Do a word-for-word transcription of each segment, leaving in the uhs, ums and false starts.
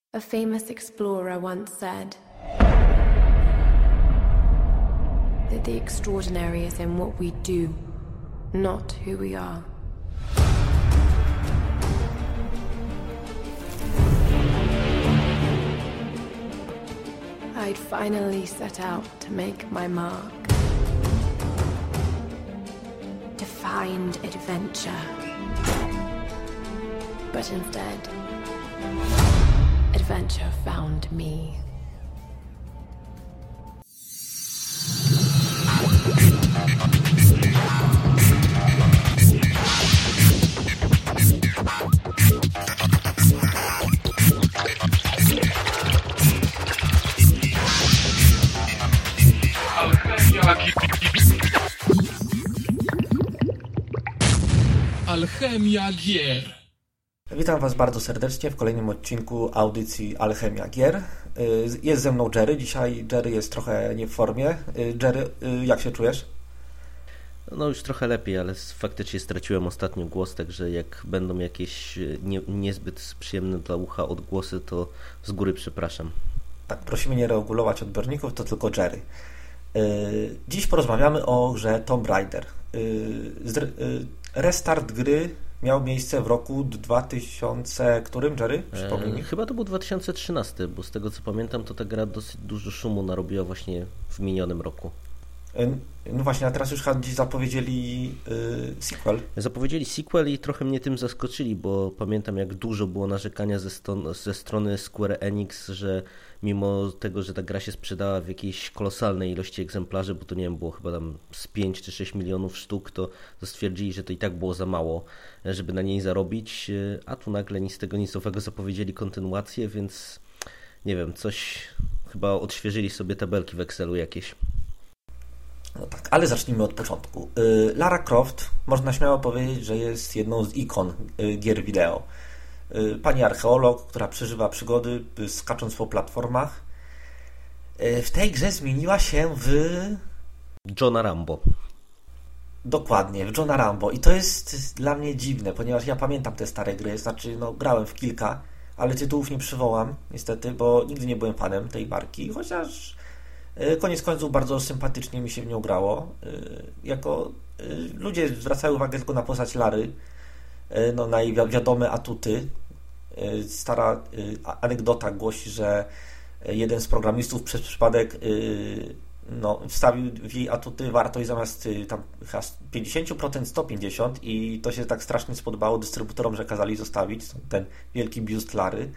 A famous explorer once said that the extraordinary is in what we do, not who we are. I'd finally set out to make my mark, to find adventure. But instead, adventure found me. Alchemia gier. Witam Was bardzo serdecznie w kolejnym odcinku audycji Alchemia gier. Jest ze mną Jerry. Dzisiaj Jerry jest trochę nie w formie. Jerry, jak się czujesz? No już trochę lepiej, ale faktycznie straciłem ostatnio głos, także jak będą jakieś nie, niezbyt przyjemne dla ucha odgłosy, to z góry przepraszam. Tak, prosimy nie regulować odbiorników, to tylko Jerry. Dziś porozmawiamy o grze Tomb Raider. Restart gry miał miejsce w roku dwa tysiące... Którym, Jerry? Przypomnij mi. E, chyba to był dwa tysiące trzynasty, bo z tego co pamiętam, to ta gra dosyć dużo szumu narobiła właśnie w minionym roku. No właśnie, a teraz już dziś zapowiedzieli yy, sequel. Zapowiedzieli sequel i trochę mnie tym zaskoczyli, bo pamiętam jak dużo było narzekania ze, sto- ze strony Square Enix, że mimo tego, że ta gra się sprzedała w jakiejś kolosalnej ilości egzemplarzy, bo to nie wiem, było chyba tam z pięć czy sześć milionów sztuk, to stwierdzili, że to i tak było za mało, żeby na niej zarobić, a tu nagle nic z tego nic owego zapowiedzieli kontynuację, więc nie wiem, coś chyba odświeżyli sobie tabelki w Excelu jakieś. No tak, ale zacznijmy od początku. Lara Croft, można śmiało powiedzieć, że jest jedną z ikon gier wideo. Pani archeolog, która przeżywa przygody skacząc po platformach. W tej grze zmieniła się w... Johna Rambo. Dokładnie, w Johna Rambo. I to jest dla mnie dziwne, ponieważ ja pamiętam te stare gry, znaczy no grałem w kilka, ale tytułów nie przywołam niestety, bo nigdy nie byłem fanem tej marki, chociaż koniec końców bardzo sympatycznie mi się w nią grało. Jako ludzie zwracają uwagę tylko na postać Lary, no, na jej wiadome atuty. Stara anegdota głosi, że jeden z programistów przez przypadek no, wstawił w jej atuty wartość zamiast tam pięćdziesiąt procent sto pięćdziesiąt i to się tak strasznie spodobało dystrybutorom, że kazali zostawić ten wielki biust Lary.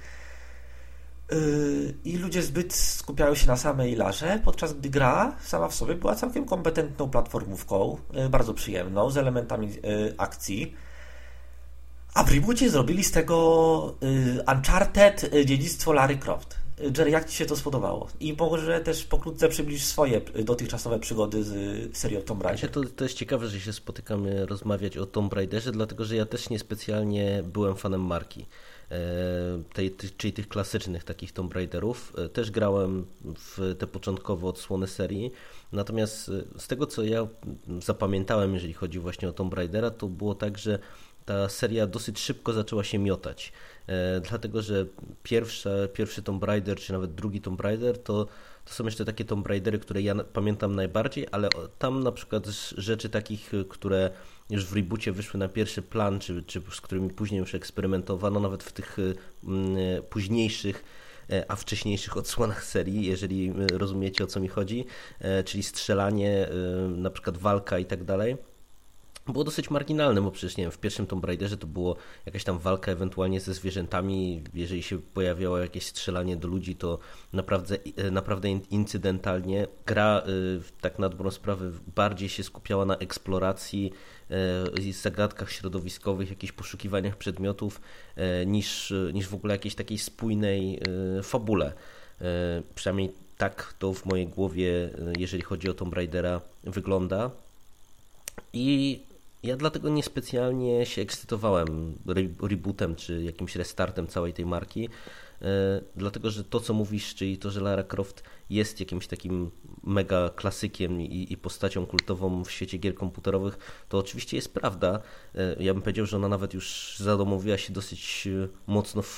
I ludzie zbyt skupiają się na samej Larze, podczas gdy gra sama w sobie była całkiem kompetentną platformówką, bardzo przyjemną, z elementami akcji. A w reboocie zrobili z tego Uncharted dziedzictwo Lary Croft. Jerry, jak Ci się to spodobało? I może też pokrótce przybliż swoje dotychczasowe przygody z serią Tomb Raider. To, to jest ciekawe, że się spotykamy rozmawiać o Tomb Raiderze, dlatego że ja też niespecjalnie byłem fanem marki. Tej, czyli tych klasycznych takich Tomb Raiderów. Też grałem w te początkowe odsłony serii, natomiast z tego co ja zapamiętałem, jeżeli chodzi właśnie o Tomb Raidera, to było tak, że ta seria dosyć szybko zaczęła się miotać, dlatego że pierwsza, pierwszy Tomb Raider, czy nawet drugi Tomb Raider to, to są jeszcze takie Tomb Raidery, które ja pamiętam najbardziej, ale tam na przykład rzeczy takich, które już w reboocie wyszły na pierwszy plan, czy, czy z którymi później już eksperymentowano, nawet w tych mm, późniejszych, a wcześniejszych odsłonach serii, jeżeli rozumiecie, o co mi chodzi, czyli strzelanie, na przykład walka i tak dalej. Było dosyć marginalne, bo przecież nie wiem, w pierwszym Tomb Raiderze to było jakaś tam walka ewentualnie ze zwierzętami, jeżeli się pojawiało jakieś strzelanie do ludzi, to naprawdę, naprawdę incydentalnie. Gra tak na dobrą sprawę bardziej się skupiała na eksploracji, zagadkach środowiskowych, jakichś poszukiwaniach przedmiotów niż, niż w ogóle jakiejś takiej spójnej fabule. Przynajmniej tak to w mojej głowie, jeżeli chodzi o Tomb Raidera, wygląda. I ja dlatego niespecjalnie się ekscytowałem rebootem czy jakimś restartem całej tej marki, dlatego że to co mówisz, czyli to, że Lara Croft jest jakimś takim mega klasykiem i, i postacią kultową w świecie gier komputerowych, to oczywiście jest prawda. Ja bym powiedział, że ona nawet już zadomowiła się dosyć mocno w,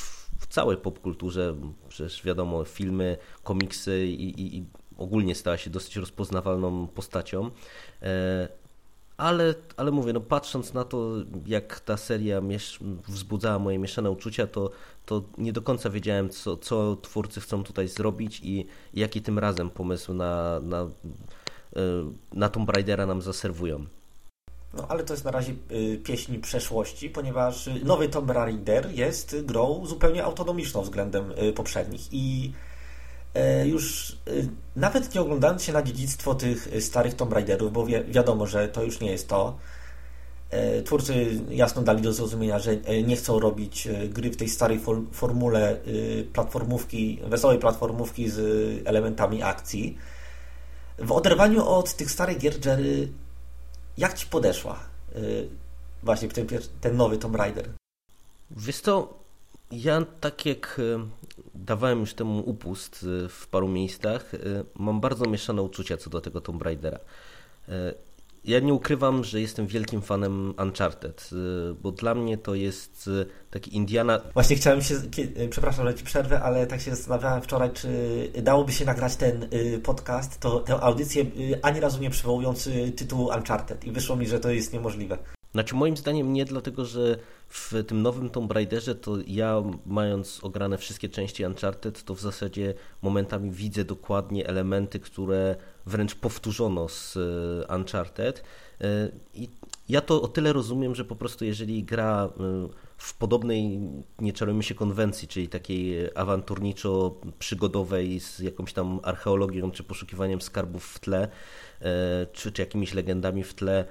w całej popkulturze, przecież wiadomo, filmy, komiksy i, i, i ogólnie stała się dosyć rozpoznawalną postacią. Ale, ale mówię, no patrząc na to, jak ta seria miesz- wzbudzała moje mieszane uczucia, to, to nie do końca wiedziałem, co, co twórcy chcą tutaj zrobić i jaki tym razem pomysł na, na, na Tomb Raidera nam zaserwują. No ale to jest na razie y, pieśń przeszłości, ponieważ nowy Tomb Raider jest grą zupełnie autonomiczną względem y, poprzednich i y, już y, nawet nie oglądając się na dziedzictwo tych starych Tomb Raiderów, bo wi- wiadomo, że to już nie jest to, y, twórcy jasno dali do zrozumienia, że y, nie chcą robić y, gry w tej starej for- formule y, platformówki, wesołej platformówki z y, elementami akcji. W oderwaniu od tych starych gier, Jerry, jak Ci podeszła yy, właśnie ten, ten nowy Tomb Raider? Wiesz co, ja tak jak dawałem już temu upust w paru miejscach, mam bardzo mieszane uczucia co do tego Tomb Raidera. Ja nie ukrywam, że jestem wielkim fanem Uncharted, bo dla mnie to jest taki Indiana... Właśnie chciałem się, przepraszam, że Ci przerwę, ale tak się zastanawiałem wczoraj, czy dałoby się nagrać ten podcast, to tę audycję ani razu nie przywołując tytułu Uncharted i wyszło mi, że to jest niemożliwe. Znaczy moim zdaniem nie, dlatego że w tym nowym Tomb Raiderze to ja, mając ograne wszystkie części Uncharted, to w zasadzie momentami widzę dokładnie elementy, które wręcz powtórzono z Uncharted i ja to o tyle rozumiem, że po prostu jeżeli gra w podobnej, nie czarujmy się, konwencji, czyli takiej awanturniczo-przygodowej z jakąś tam archeologią czy poszukiwaniem skarbów w tle, czy, czy jakimiś legendami w tle,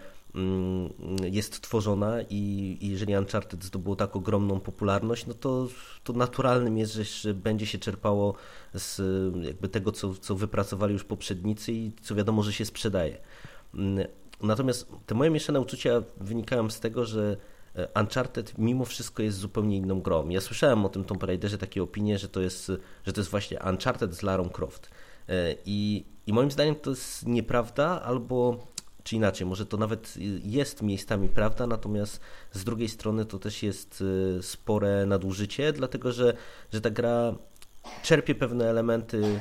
jest tworzona i jeżeli Uncharted zdobyło tak ogromną popularność, no to, to naturalnym jest, że będzie się czerpało z jakby tego, co, co wypracowali już poprzednicy i co wiadomo, że się sprzedaje. Natomiast te moje mieszane uczucia wynikają z tego, że Uncharted mimo wszystko jest zupełnie inną grą. Ja słyszałem o tym Tomb Raiderze takie opinie, że to jest, że to jest właśnie Uncharted z Larą Croft. I, i moim zdaniem to jest nieprawda, albo czy inaczej, może to nawet jest miejscami prawda, natomiast z drugiej strony to też jest spore nadużycie, dlatego że, że ta gra czerpie pewne elementy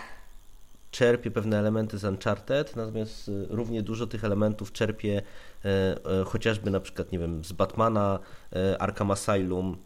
czerpie pewne elementy z Uncharted, natomiast równie dużo tych elementów czerpie chociażby na przykład, nie wiem, z Batmana, Arkham Asylum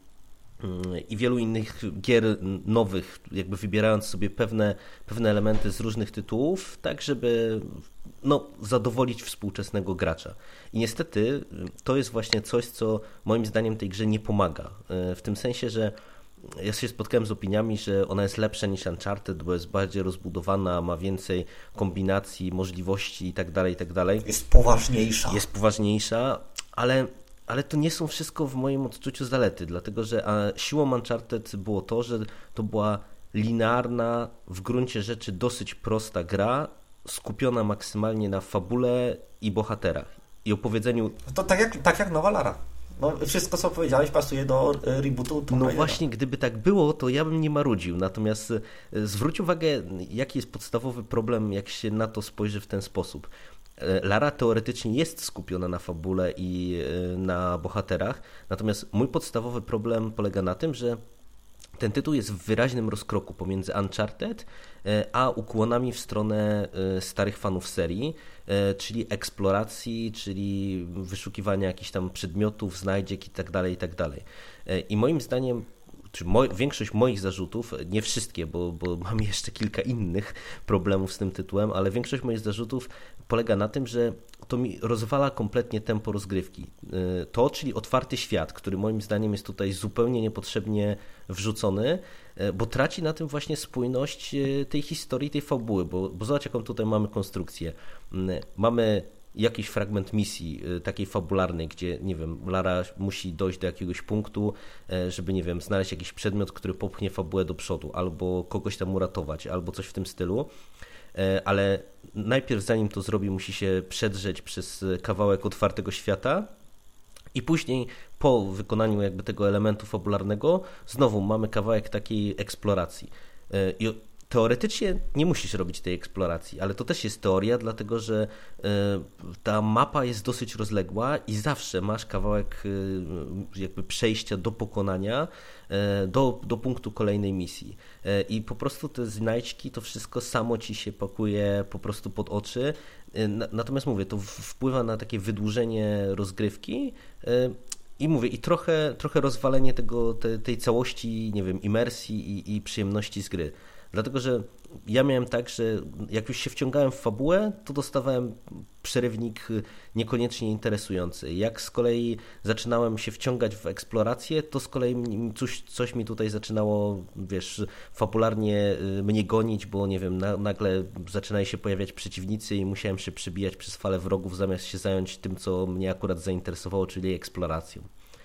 i wielu innych gier nowych, jakby wybierając sobie pewne, pewne elementy z różnych tytułów, tak żeby no, zadowolić współczesnego gracza. I niestety to jest właśnie coś, co moim zdaniem tej grze nie pomaga. W tym sensie, że ja się spotkałem z opiniami, że ona jest lepsza niż Uncharted, bo jest bardziej rozbudowana, ma więcej kombinacji, możliwości i tak dalej, i tak dalej. Jest poważniejsza. Jest poważniejsza, ale, ale to nie są wszystko w moim odczuciu zalety, dlatego że siłą Uncharted było to, że to była linearna, w gruncie rzeczy dosyć prosta gra, skupiona maksymalnie na fabule i bohaterach i opowiedzeniu. To tak jak, tak jak nowa Lara. No, wszystko, co powiedziałeś, pasuje do rebootu Tomb Raidera. No właśnie, gdyby tak było, to ja bym nie marudził. Natomiast zwróć uwagę, jaki jest podstawowy problem, jak się na to spojrzy w ten sposób. Lara teoretycznie jest skupiona na fabule i na bohaterach, natomiast mój podstawowy problem polega na tym, że ten tytuł jest w wyraźnym rozkroku pomiędzy Uncharted a ukłonami w stronę starych fanów serii, czyli eksploracji, czyli wyszukiwania jakichś tam przedmiotów, znajdziek i tak dalej, i tak dalej. I moim zdaniem, czy mo- większość moich zarzutów, nie wszystkie, bo, bo mam jeszcze kilka innych problemów z tym tytułem, ale większość moich zarzutów polega na tym, że to mi rozwala kompletnie tempo rozgrywki. To, czyli otwarty świat, który moim zdaniem jest tutaj zupełnie niepotrzebnie wrzucony, bo traci na tym właśnie spójność tej historii, tej fabuły, bo, bo zobacz, jaką tutaj mamy konstrukcję. Mamy jakiś fragment misji takiej fabularnej, gdzie, nie wiem, Lara musi dojść do jakiegoś punktu, żeby, nie wiem, znaleźć jakiś przedmiot, który popchnie fabułę do przodu, albo kogoś tam uratować, albo coś w tym stylu, ale najpierw zanim to zrobi, musi się przedrzeć przez kawałek otwartego świata i później po wykonaniu jakby tego elementu fabularnego znowu mamy kawałek takiej eksploracji. I teoretycznie nie musisz robić tej eksploracji, ale to też jest teoria, dlatego że ta mapa jest dosyć rozległa i zawsze masz kawałek jakby przejścia do pokonania do, do punktu kolejnej misji. I po prostu te znajdźki, to wszystko samo ci się pakuje po prostu pod oczy. Natomiast mówię, to wpływa na takie wydłużenie rozgrywki i mówię, i trochę, trochę rozwalenie tego, te, tej całości, nie wiem, imersji i, i przyjemności z gry. Dlatego, że ja miałem tak, że jak już się wciągałem w fabułę, to dostawałem przerywnik niekoniecznie interesujący. Jak z kolei zaczynałem się wciągać w eksplorację, to z kolei coś, coś mi tutaj zaczynało, wiesz, fabularnie mnie gonić, bo nie wiem, na, nagle zaczynają się pojawiać przeciwnicy i musiałem się przebijać przez falę wrogów, zamiast się zająć tym, co mnie akurat zainteresowało, czyli eksploracją.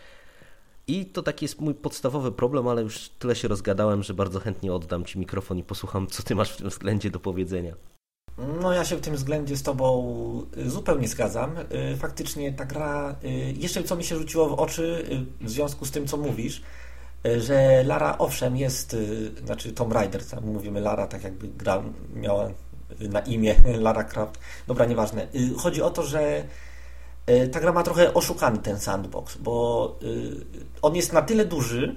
I to taki jest mój podstawowy problem, ale już tyle się rozgadałem, że bardzo chętnie oddam Ci mikrofon i posłucham, co Ty masz w tym względzie do powiedzenia. No ja się w tym względzie z Tobą zupełnie zgadzam. Faktycznie ta gra, jeszcze co mi się rzuciło w oczy w związku z tym, co mówisz, że Lara owszem jest, znaczy Tomb Raider, tam mówimy Lara, tak jakby gra miała na imię Lara Croft. Dobra, nieważne. Chodzi o to, że ta gra ma trochę oszukany ten sandbox, bo on jest na tyle duży,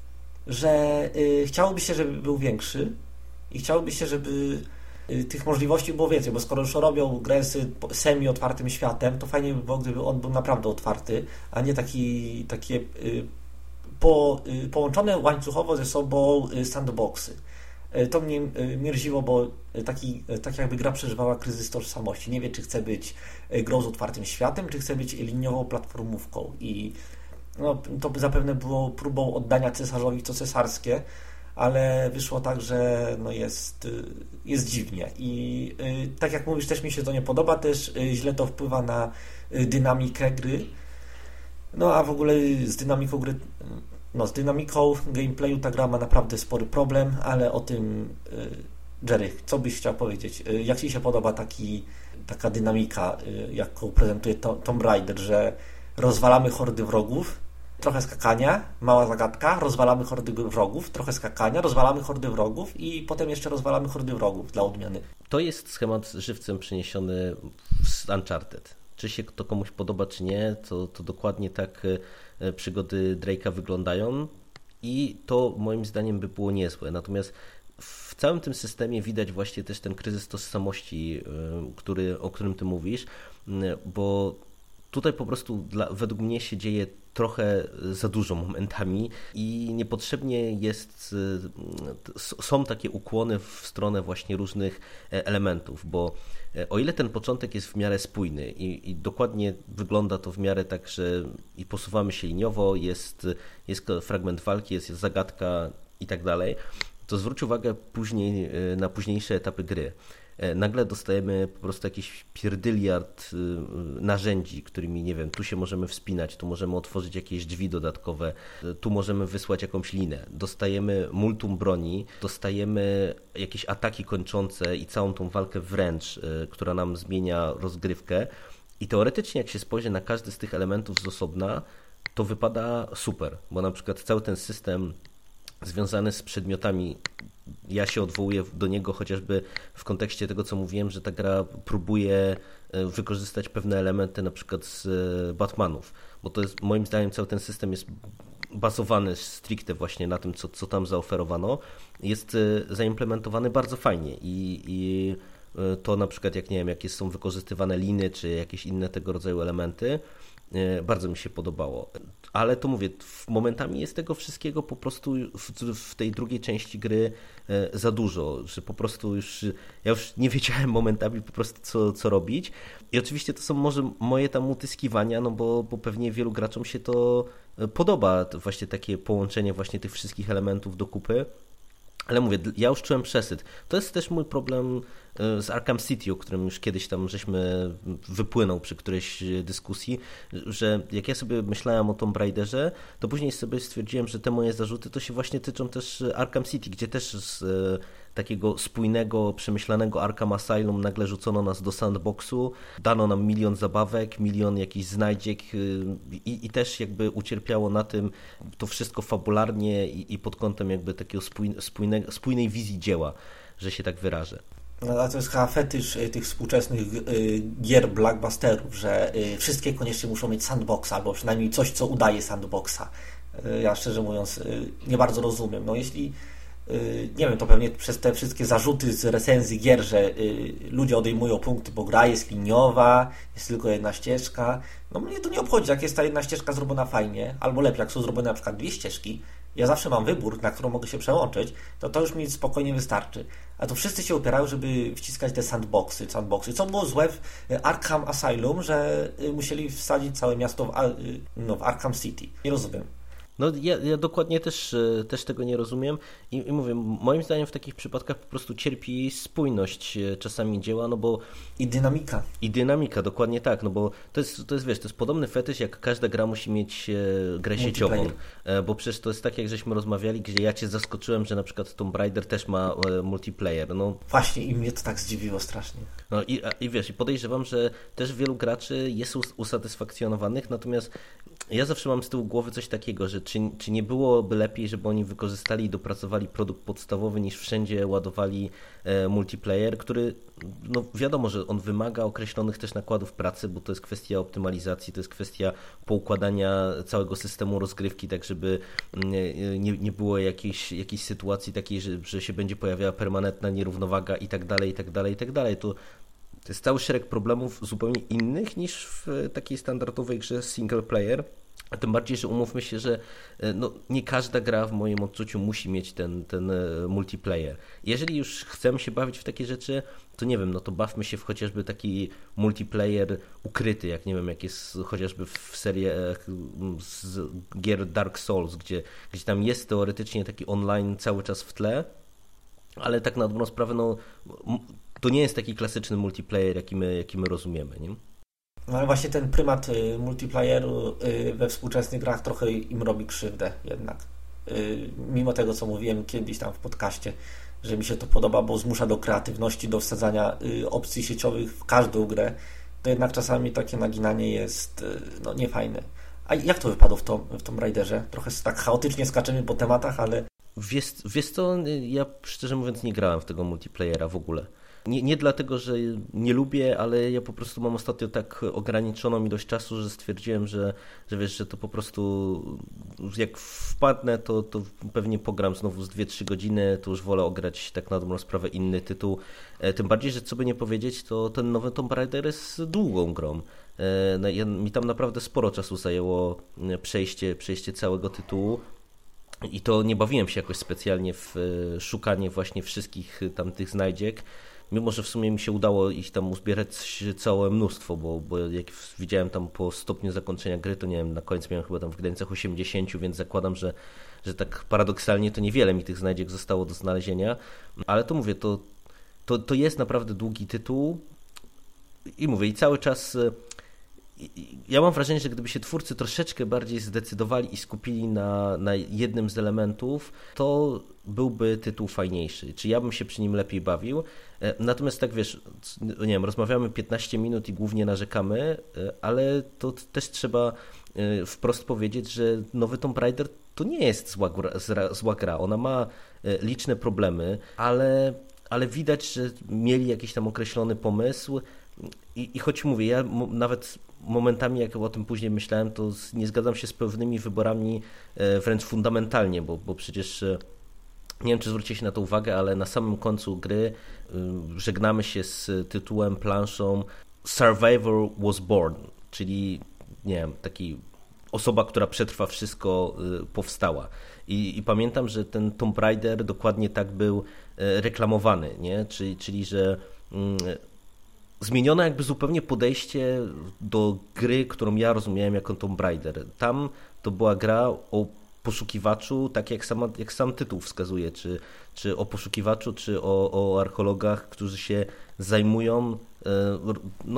że chciałoby się, żeby był większy i chciałoby się, żeby tych możliwości było więcej, bo skoro już robią grę z semi-otwartym światem, to fajnie by było, gdyby on był naprawdę otwarty, a nie taki, takie po, połączone łańcuchowo ze sobą sandboxy. To mnie mierziło, bo taki, tak jakby gra przeżywała kryzys tożsamości. Nie wie, czy chce być grą z otwartym światem, czy chce być liniową platformówką. I no, to by zapewne było próbą oddania cesarzowi co cesarskie, ale wyszło tak, że no jest, jest dziwnie. I tak jak mówisz, też mi się to nie podoba, też źle to wpływa na dynamikę gry. No a w ogóle z dynamiką gry... No, z dynamiką gameplayu ta gra ma naprawdę spory problem, ale o tym Jerry, co byś chciał powiedzieć? Jak Ci się podoba taki, taka dynamika, jaką prezentuje Tomb Raider, że rozwalamy hordy wrogów, trochę skakania, mała zagadka, rozwalamy hordy wrogów, trochę skakania, rozwalamy hordy wrogów i potem jeszcze rozwalamy hordy wrogów dla odmiany. To jest schemat żywcem przeniesiony z Uncharted. Czy się to komuś podoba, czy nie, to, to dokładnie tak przygody Drake'a wyglądają i to moim zdaniem by było niezłe. Natomiast w całym tym systemie widać właśnie też ten kryzys tożsamości, który, o którym ty mówisz, bo tutaj po prostu dla, według mnie się dzieje trochę za dużo momentami i niepotrzebnie jest, są takie ukłony w stronę właśnie różnych elementów, bo o ile ten początek jest w miarę spójny i, i dokładnie wygląda to w miarę tak, że i posuwamy się liniowo, jest, jest fragment walki, jest, jest zagadka i tak dalej, to zwróć uwagę później na późniejsze etapy gry. Nagle dostajemy po prostu jakiś pierdyliard narzędzi, którymi, nie wiem, tu się możemy wspinać, tu możemy otworzyć jakieś drzwi dodatkowe, tu możemy wysłać jakąś linę. Dostajemy multum broni, dostajemy jakieś ataki kończące i całą tą walkę wręcz, która nam zmienia rozgrywkę. I teoretycznie, jak się spojrzy na każdy z tych elementów z osobna, to wypada super, bo na przykład cały ten system związany z przedmiotami, ja się odwołuję do niego chociażby w kontekście tego, co mówiłem, że ta gra próbuje wykorzystać pewne elementy na przykład z Batmanów, bo to jest, moim zdaniem, cały ten system jest bazowany stricte właśnie na tym, co, co tam zaoferowano, jest zaimplementowany bardzo fajnie i, i to na przykład, jak nie wiem, jakie są wykorzystywane liny, czy jakieś inne tego rodzaju elementy, bardzo mi się podobało. Ale to mówię, momentami jest tego wszystkiego po prostu w, w tej drugiej części gry za dużo, że po prostu już ja już nie wiedziałem momentami po prostu co, co robić. I oczywiście to są może moje tam utyskiwania, no bo, bo pewnie wielu graczom się to podoba, to właśnie takie połączenie właśnie tych wszystkich elementów do kupy. Ale mówię, ja już czułem przesyt. To jest też mój problem z Arkham City, o którym już kiedyś tam żeśmy wypłynął przy którejś dyskusji, że jak ja sobie myślałem o Tomb Raiderze, to później sobie stwierdziłem, że te moje zarzuty to się właśnie tyczą też Arkham City, gdzie też z, takiego spójnego, przemyślanego Arkham Asylum nagle rzucono nas do sandboxu, dano nam milion zabawek, milion jakichś znajdziek i, i też jakby ucierpiało na tym to wszystko fabularnie i, i pod kątem jakby takiego spójne, spójnej wizji dzieła, że się tak wyrażę. No, a to jest chyba fetysz tych współczesnych y, gier blockbusterów, że y, wszystkie koniecznie muszą mieć sandboxa, albo przynajmniej coś, co udaje sandboxa. Y, ja szczerze mówiąc y, nie bardzo rozumiem. No jeśli, y, nie wiem, to pewnie przez te wszystkie zarzuty z recenzji gier, że y, ludzie odejmują punkty, bo gra jest liniowa, jest tylko jedna ścieżka. No mnie to nie obchodzi, jak jest ta jedna ścieżka zrobiona fajnie, albo lepiej, jak są zrobione na przykład dwie ścieżki, ja zawsze mam wybór, na którą mogę się przełączyć, to to już mi spokojnie wystarczy. A to wszyscy się upierają, żeby wciskać te sandboxy, sandboxy. Co było złe w Arkham Asylum, że musieli wsadzić całe miasto w, no, w Arkham City. Nie rozumiem. No ja, ja dokładnie też, też tego nie rozumiem I, i mówię, moim zdaniem w takich przypadkach po prostu cierpi spójność czasami dzieła, no bo... I dynamika. I dynamika, dokładnie tak, no bo to jest, to jest wiesz, to jest podobny fetysz, jak każda gra musi mieć grę sieciową, bo przecież to jest tak, jak żeśmy rozmawiali, gdzie ja cię zaskoczyłem, że na przykład Tomb Raider też ma multiplayer, no... Właśnie i mnie to tak zdziwiło strasznie. No i, i wiesz, i podejrzewam, że też wielu graczy jest usatysfakcjonowanych, natomiast ja zawsze mam z tyłu głowy coś takiego, że czy, czy nie byłoby lepiej, żeby oni wykorzystali i dopracowali produkt podstawowy, niż wszędzie ładowali e, multiplayer, który, no wiadomo, że on wymaga określonych też nakładów pracy, bo to jest kwestia optymalizacji, to jest kwestia poukładania całego systemu rozgrywki, tak żeby nie, nie, nie było jakiejś, jakiejś sytuacji takiej, że, że się będzie pojawiała permanentna nierównowaga i tak dalej, i tak dalej, i tak dalej. To To jest cały szereg problemów zupełnie innych niż w takiej standardowej grze single player. A tym bardziej, że umówmy się, że no, nie każda gra w moim odczuciu musi mieć ten, ten multiplayer. Jeżeli już chcemy się bawić w takie rzeczy, to nie wiem, no to bawmy się w chociażby taki multiplayer ukryty, jak nie wiem, jak jest chociażby w seriach z gier Dark Souls, gdzie, gdzie tam jest teoretycznie taki online cały czas w tle, ale tak na dobrą sprawę, no to nie jest taki klasyczny multiplayer, jaki my, jaki my rozumiemy, nie? No ale właśnie ten prymat y, multiplayeru y, we współczesnych grach trochę im robi krzywdę jednak. Y, mimo tego, co mówiłem kiedyś tam w podcaście, że mi się to podoba, bo zmusza do kreatywności, do wsadzania y, opcji sieciowych w każdą grę, to jednak czasami takie naginanie jest y, no, niefajne. A jak to wypadło w, to, w Tomb Raiderze? Trochę tak chaotycznie skaczemy po tematach, ale... Wiesz, wiesz co, ja szczerze mówiąc nie grałem w tego multiplayera w ogóle. Nie, nie dlatego, że nie lubię, ale ja po prostu mam ostatnio tak ograniczoną ilość czasu, że stwierdziłem, że, że wiesz, że to po prostu jak wpadnę, to, to pewnie pogram znowu z dwie trzy godziny, to już wolę ograć tak na dobrą sprawę inny tytuł. Tym bardziej, że co by nie powiedzieć, to ten nowy Tomb Raider jest długą grą. Mi tam naprawdę sporo czasu zajęło przejście, przejście całego tytułu. I to nie bawiłem się jakoś specjalnie w szukanie właśnie wszystkich tam tych znajdziek, mimo że w sumie mi się udało ich tam uzbierać całe mnóstwo, bo, bo jak widziałem tam po stopniu zakończenia gry, to nie wiem, na końcu miałem chyba tam w granicach osiemdziesiąt, więc zakładam, że, że tak paradoksalnie to niewiele mi tych znajdziek zostało do znalezienia, ale to mówię, to, to, to jest naprawdę długi tytuł i mówię, i cały czas... Ja mam wrażenie, że gdyby się twórcy troszeczkę bardziej zdecydowali i skupili na, na jednym z elementów, to byłby tytuł fajniejszy. Czy ja bym się przy nim lepiej bawił. Natomiast tak wiesz, nie wiem, rozmawiamy piętnaście minut i głównie narzekamy, ale to też trzeba wprost powiedzieć, że nowy Tomb Raider to nie jest zła gra, zła gra. Ona ma liczne problemy, ale, ale widać, że mieli jakiś tam określony pomysł. I, i choć mówię, ja m- nawet momentami, jak o tym później myślałem, to z, nie zgadzam się z pewnymi wyborami e, wręcz fundamentalnie, bo, bo przecież e, nie wiem, czy zwrócicie na to uwagę, ale na samym końcu gry e, żegnamy się z tytułem, planszą Survivor was born, czyli nie wiem, taki osoba, która przetrwa wszystko, e, powstała. I, I pamiętam, że ten Tomb Raider dokładnie tak był e, reklamowany, nie? Czyli, czyli że mm, zmieniono jakby zupełnie podejście do gry, którą ja rozumiałem jako Tomb Raider. Tam to była gra o poszukiwaczu, tak jak, sama, jak sam tytuł wskazuje, czy, czy o poszukiwaczu, czy o, o archeologach, którzy się zajmują no,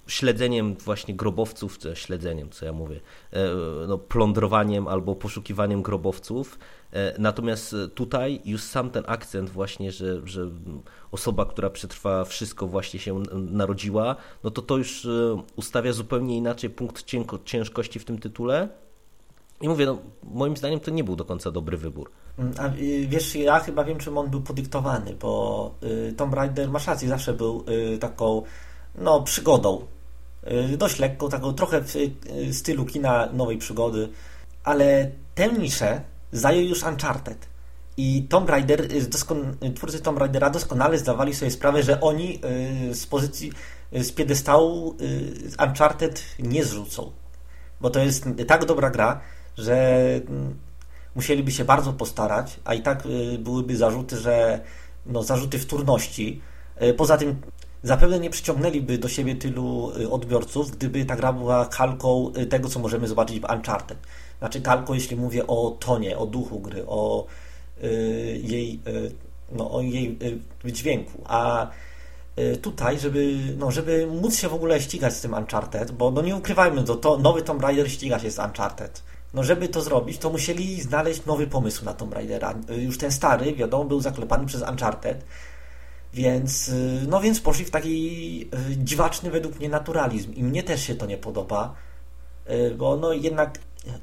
śledzeniem właśnie grobowców, co śledzeniem, co ja mówię, no, plądrowaniem albo poszukiwaniem grobowców. Natomiast tutaj już sam ten akcent właśnie, że, że osoba, która przetrwa wszystko właśnie się narodziła, no to to już ustawia zupełnie inaczej punkt ciężkości w tym tytule. I mówię, no, moim zdaniem to nie był do końca dobry wybór. A wiesz, ja chyba wiem, czym on był podyktowany, bo Tomb Raider, masz rację, zawsze był taką no, przygodą. Dość lekką, taką trochę w stylu kina nowej przygody, ale tę niszę zajął już Uncharted. I Tomb Raider, doskon- twórcy Tomb Raidera doskonale zdawali sobie sprawę, że oni z pozycji, z piedestału Uncharted nie zrzucą. Bo to jest tak dobra gra, że musieliby się bardzo postarać, a i tak byłyby zarzuty, że no, zarzuty wtórności. Poza tym zapewne nie przyciągnęliby do siebie tylu odbiorców, gdyby ta gra była kalką tego, co możemy zobaczyć w Uncharted. Znaczy kalką, jeśli mówię o tonie, o duchu gry, o y, jej, y, no, o jej y, wydźwięku. A y, tutaj, żeby, no, żeby móc się w ogóle ścigać z tym Uncharted, bo no nie ukrywajmy, to, to nowy Tomb Raider ściga się z Uncharted. No żeby to zrobić, to musieli znaleźć nowy pomysł na Tomb Raidera. Już ten stary, wiadomo, był zaklepany przez Uncharted, więc, no więc poszli w taki dziwaczny według mnie naturalizm i mnie też się to nie podoba, bo no jednak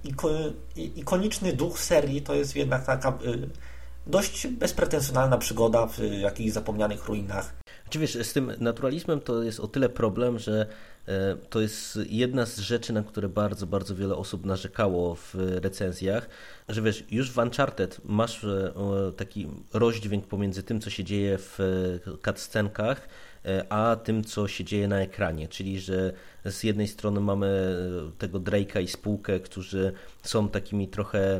ikoniczny duch serii to jest jednak taka dość bezpretensjonalna przygoda w jakichś zapomnianych ruinach. Czy wiesz, z tym naturalizmem to jest o tyle problem, że to jest jedna z rzeczy, na które bardzo, bardzo wiele osób narzekało w recenzjach, że wiesz, już w Uncharted masz taki rozdźwięk pomiędzy tym, co się dzieje w cutscenkach, a tym, co się dzieje na ekranie, czyli że z jednej strony mamy tego Drake'a i spółkę, którzy są takimi trochę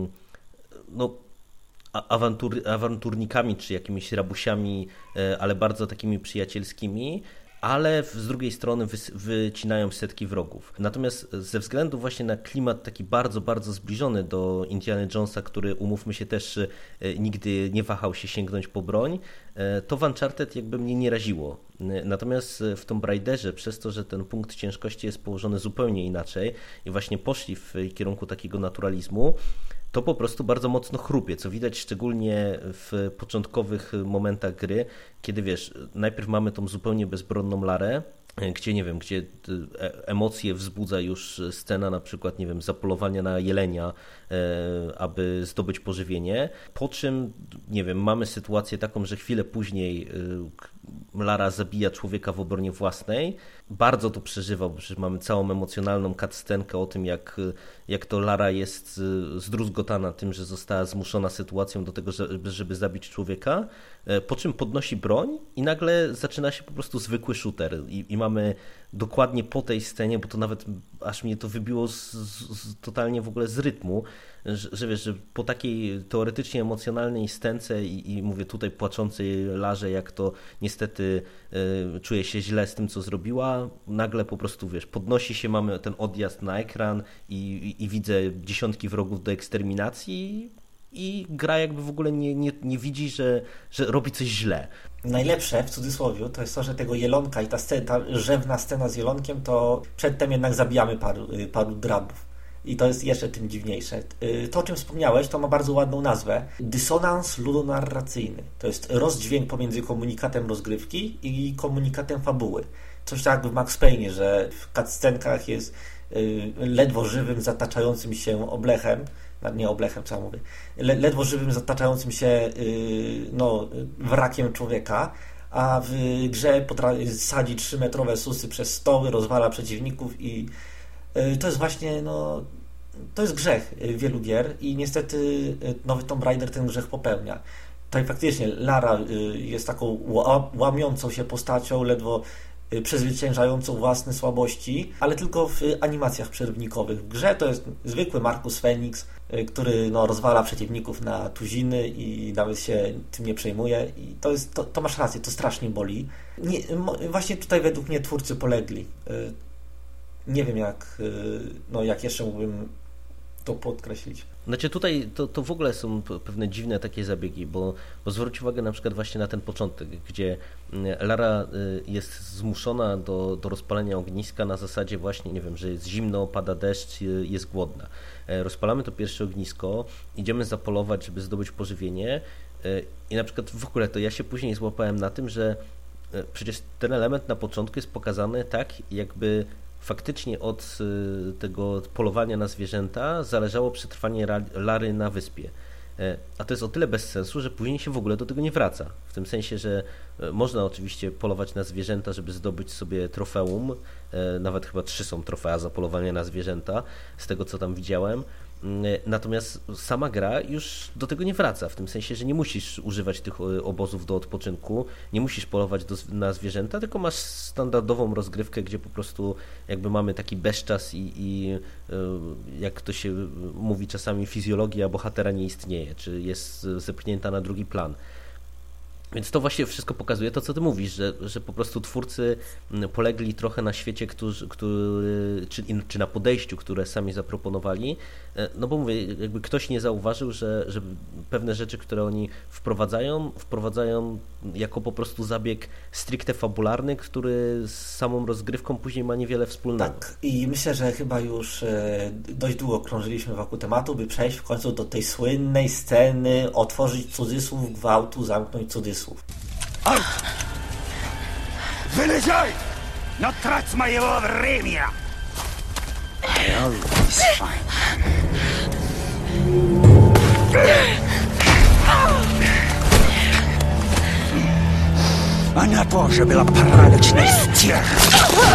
no awantur, awanturnikami, czy jakimiś rabusiami, ale bardzo takimi przyjacielskimi, ale z drugiej strony wycinają setki wrogów. Natomiast ze względu właśnie na klimat taki bardzo, bardzo zbliżony do Indiana Jonesa, który, umówmy się, też nigdy nie wahał się sięgnąć po broń, to w Uncharted jakby mnie nie raziło. Natomiast w Tomb Raiderze, przez to, że ten punkt ciężkości jest położony zupełnie inaczej i właśnie poszli w kierunku takiego naturalizmu, to po prostu bardzo mocno chrupie, co widać szczególnie w początkowych momentach gry, kiedy wiesz, najpierw mamy tą zupełnie bezbronną Larę, gdzie nie wiem, gdzie emocje wzbudza już scena na przykład, nie wiem, zapolowania na jelenia, aby zdobyć pożywienie, po czym, nie wiem, mamy sytuację taką, że chwilę później Lara zabija człowieka w obronie własnej, bardzo to przeżywa, bo przecież mamy całą emocjonalną cutscenkę o tym, jak, jak to Lara jest zdruzgotana tym, że została zmuszona sytuacją do tego, żeby, żeby zabić człowieka, po czym podnosi broń i nagle zaczyna się po prostu zwykły shooter i, i mamy dokładnie po tej scenie, bo to nawet aż mnie to wybiło z, z, totalnie w ogóle z rytmu, że, że wiesz, że po takiej teoretycznie emocjonalnej scence i, i mówię tutaj płaczącej Larze, jak to niestety y, czuje się źle z tym, co zrobiła, nagle po prostu wiesz, podnosi się, mamy ten odjazd na ekran i, i, i widzę dziesiątki wrogów do eksterminacji i gra jakby w ogóle nie, nie, nie widzi, że, że robi coś źle. Najlepsze, w cudzysłowie, to jest to, że tego jelonka i ta, scena, ta rzewna scena z jelonkiem, to przedtem jednak zabijamy paru, paru drabów. I to jest jeszcze tym dziwniejsze. To, o czym wspomniałeś, to ma bardzo ładną nazwę. Dysonans ludonarracyjny. To jest rozdźwięk pomiędzy komunikatem rozgrywki i komunikatem fabuły. Coś tak jak w Max Payne, że w cutscenkach jest ledwo żywym, zataczającym się oblechem, nie oblechem, co ja mówię, ledwo żywym, zataczającym się no, wrakiem człowieka, a w grze potrafi sadzi trzymetrowe susy przez stoły, rozwala przeciwników i to jest właśnie, no, to jest grzech wielu gier i niestety nowy Tomb Raider ten grzech popełnia. Tutaj faktycznie Lara jest taką łamiącą się postacią, ledwo przezwyciężającą własne słabości, ale tylko w animacjach przerywnikowych. W grze to jest zwykły Marcus Phoenix, który no, rozwala przeciwników na tuziny i nawet się tym nie przejmuje. I to, jest, to, to masz rację, to strasznie boli. Nie, właśnie tutaj według mnie twórcy polegli. Nie wiem, jak, no, jak jeszcze mógłbym to podkreślić. Znaczy tutaj to, to w ogóle są pewne dziwne takie zabiegi, bo, bo zwróć uwagę na przykład właśnie na ten początek, gdzie Lara jest zmuszona do, do rozpalenia ogniska na zasadzie właśnie, nie wiem, że jest zimno, pada deszcz, jest głodna. Rozpalamy to pierwsze ognisko, idziemy zapolować, żeby zdobyć pożywienie i na przykład w ogóle to ja się później złapałem na tym, że przecież ten element na początku jest pokazany tak, jakby faktycznie od tego polowania na zwierzęta zależało przetrwanie Lary na wyspie. A to jest o tyle bez sensu, że później się w ogóle do tego nie wraca. W tym sensie, że można oczywiście polować na zwierzęta, żeby zdobyć sobie trofeum. Nawet chyba trzy są trofea za polowanie na zwierzęta, z tego co tam widziałem. Natomiast sama gra już do tego nie wraca, w tym sensie, że nie musisz używać tych obozów do odpoczynku, nie musisz polować do, na zwierzęta, tylko masz standardową rozgrywkę, gdzie po prostu jakby mamy taki bezczas i, i jak to się mówi czasami, fizjologia bohatera nie istnieje, czy jest zepchnięta na drugi plan. Więc to właśnie wszystko pokazuje to, co ty mówisz, że, że po prostu twórcy polegli trochę na świecie, który, który, czy, czy na podejściu, które sami zaproponowali, no bo mówię, jakby ktoś nie zauważył, że, że pewne rzeczy, które oni wprowadzają, wprowadzają jako po prostu zabieg stricte fabularny, który z samą rozgrywką później ma niewiele wspólnego. Tak, i myślę, że chyba już dość długo krążyliśmy wokół tematu, by przejść w końcu do tej słynnej sceny, otworzyć cudzysłów gwałtu, zamknąć cudzysłów. Out! Вылезай! Но трать моего времени! I always find Она тоже была порядочной стервой.